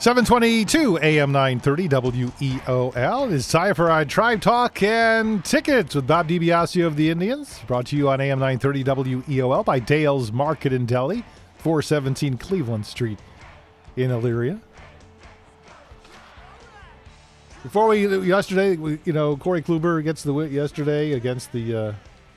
722 AM 930 WEOL. It is time for our Tribe Talk and Tickets with Bob DiBiasio of the Indians. Brought to you on AM 930 WEOL by Dale's Market and Deli, 417 Cleveland Street in Elyria. Yesterday, Corey Kluber gets the win yesterday against the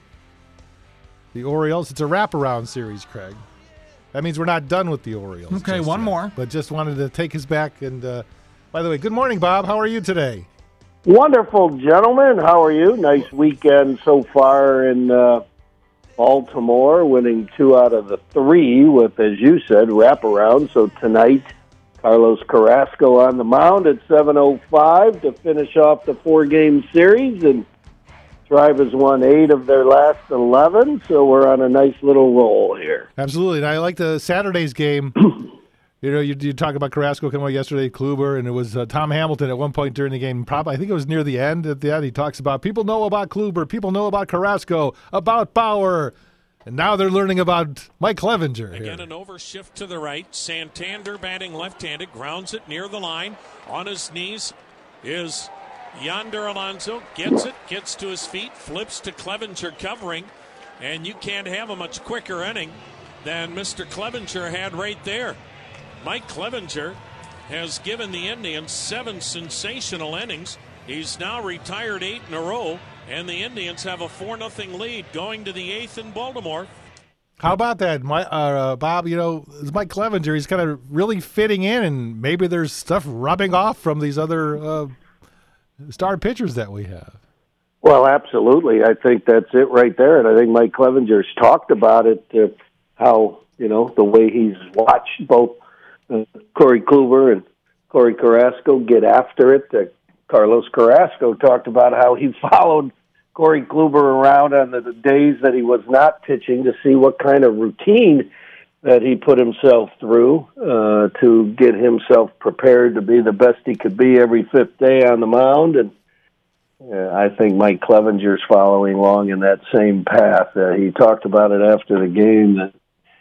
Orioles. It's a wraparound series, Craig. That means we're not done with the Orioles. Okay, one more. But just wanted to take us back. And by the way, good morning, Bob. How are you today? Wonderful, gentlemen. How are you? Nice weekend so far in Baltimore, winning 2 out of the 3 with, as you said, wraparound. So tonight, Carlos Carrasco on the mound at 7:05 to finish off the 4-game series, and Tribe has won 8 of their last 11, so we're on a nice little roll here. Absolutely, and I like the Saturday's game. You talk about Carrasco coming out yesterday, Kluber, and it was Tom Hamilton at one point during the game. Probably, I think it was near the end. At the end, he talks about people know about Kluber, people know about Carrasco, about Bauer, and now they're learning about Mike Clevenger. Again, an overshift to the right. Santander batting left-handed, grounds it near the line. On his knees is Yonder Alonso, gets it, gets to his feet, flips to Clevenger covering, and you can't have a much quicker inning than Mr. Clevenger had right there. Mike Clevenger has given the Indians 7 sensational innings. He's now retired 8 in a row, and the Indians have a 4-0 lead going to the 8th in Baltimore. How about that, Bob? It's Mike Clevenger. He's kind of really fitting in, and maybe there's stuff rubbing off from these other star pitchers that we have. Well, absolutely. I think that's it right there. And I think Mike Clevenger's talked about it, how, the way he's watched both Corey Kluber and Corey Carrasco get after it. Carlos Carrasco talked about how he followed Corey Kluber around on the days that he was not pitching to see what kind of routine that he put himself through to get himself prepared to be the best he could be every 5th day on the mound. And I think Mike Clevenger's following along in that same path. He talked about it after the game that,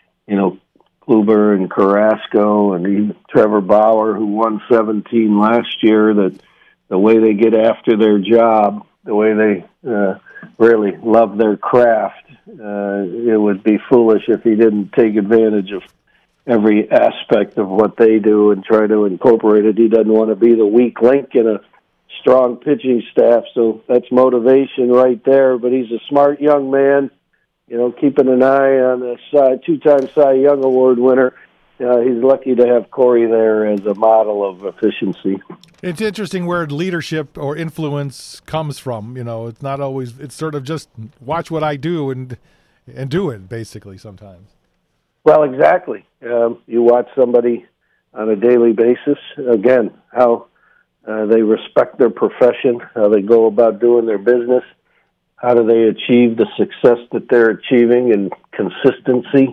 Kluber and Carrasco and even Trevor Bauer, who won 17 last year, that the way they get after their job, the way they really love their craft, it would be foolish if he didn't take advantage of every aspect of what they do and try to incorporate it. He doesn't want to be the weak link in a strong pitching staff, so that's motivation right there. But he's a smart young man, keeping an eye on the 2-time Cy Young Award winner. He's lucky to have Corey there as a model of efficiency. It's interesting where leadership or influence comes from. It's not always. It's sort of just watch what I do and do it, basically, sometimes. Well, exactly. You watch somebody on a daily basis, again, how they respect their profession, how they go about doing their business, how do they achieve the success that they're achieving, and consistency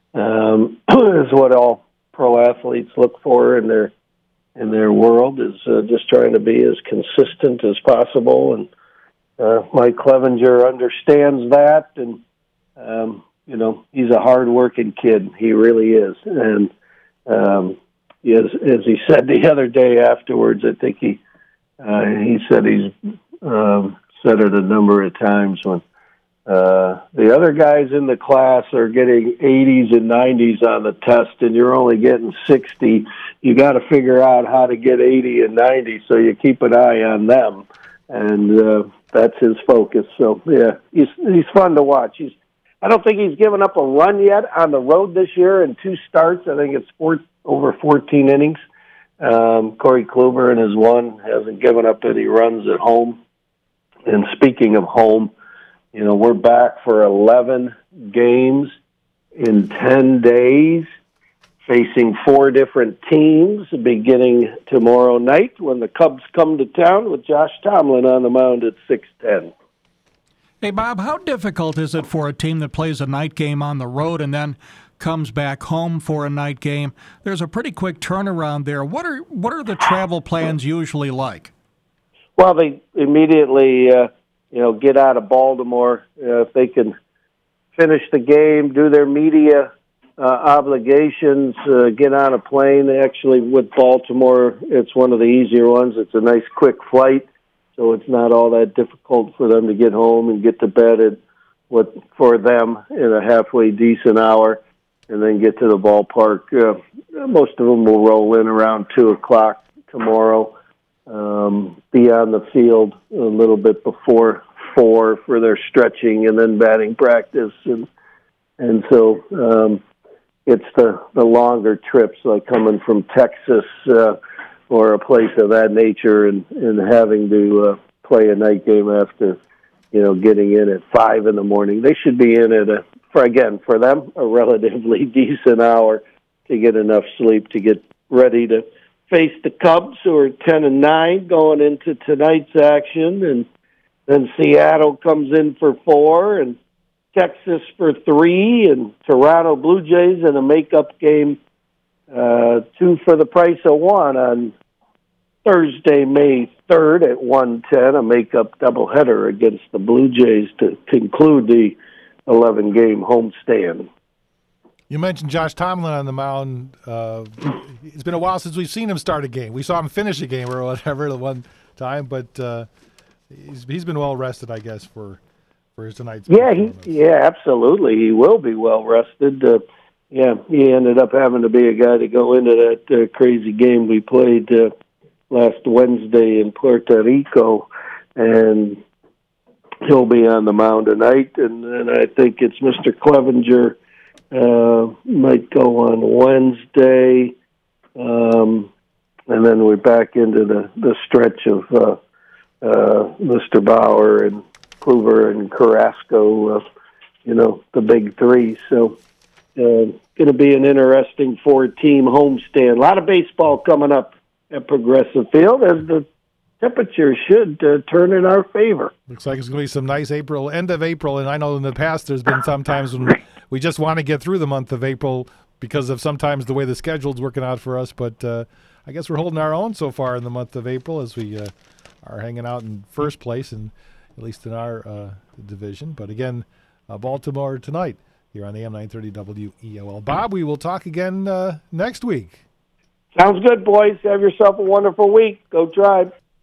is what all pro athletes look for in their world, is just trying to be as consistent as possible. And Mike Clevenger understands that, and he's a hard-working kid. He really is. And as he said the other day afterwards, I think he said he's said it a number of times when the other guys in the class are getting 80s and 90s on the test, and you're only getting 60. You got to figure out how to get 80 and 90, so you keep an eye on them, and that's his focus. So yeah, he's fun to watch. I don't think he's given up a run yet on the road this year in 2 starts. I think it's over 14 innings. Corey Kluber in his 1 hasn't given up any runs at home. And speaking of home, we're back for 11 games in 10 days, facing 4 different teams, beginning tomorrow night when the Cubs come to town with Josh Tomlin on the mound at 6:10. Hey, Bob, how difficult is it for a team that plays a night game on the road and then comes back home for a night game? There's a pretty quick turnaround there. What are the travel plans usually like? Well, they immediately, get out of Baltimore. If they can finish the game, do their media obligations, get on a plane. Actually, with Baltimore, it's one of the easier ones. It's a nice, quick flight, so it's not all that difficult for them to get home and get to bed at what for them in a halfway decent hour, and then get to the ballpark. Most of them will roll in around 2:00 tomorrow. Be on the field a little bit before 4 for their stretching and then batting practice, and so it's the longer trips, like coming from Texas or a place of that nature, and having to play a night game after getting in at 5 in the morning. They should be in at for them a relatively decent hour to get enough sleep to get ready to face the Cubs, who are 10-9 going into tonight's action, and then Seattle comes in for 4, and Texas for 3, and Toronto Blue Jays in a makeup game, 2 for the price of 1 on Thursday, May 3rd at 1:10, a makeup doubleheader against the Blue Jays to conclude the 11-game homestand. You mentioned Josh Tomlin on the mound. It's been a while since we've seen him start a game. We saw him finish a game or whatever the one time, but he's been well rested, I guess, for tonight's game. Yeah, absolutely. He will be well rested. He ended up having to be a guy to go into that crazy game we played last Wednesday in Puerto Rico, and he'll be on the mound tonight. And I think it's Mr. Clevenger might go on Wednesday, and then we're back into the stretch of Mr. Bauer and Kluber and Carrasco, the big three. So going to be an interesting 4-team homestand. A lot of baseball coming up at Progressive Field, as the temperature should turn in our favor. Looks like it's going to be some nice end of April, and I know in the past there's been some times when we just want to get through the month of April because of sometimes the way the schedule's working out for us, but I guess we're holding our own so far in the month of April as we are hanging out in first place, and at least in our division. But again, Baltimore tonight here on AM 930 WEOL. Bob, we will talk again next week. Sounds good, boys. Have yourself a wonderful week. Go Tribe.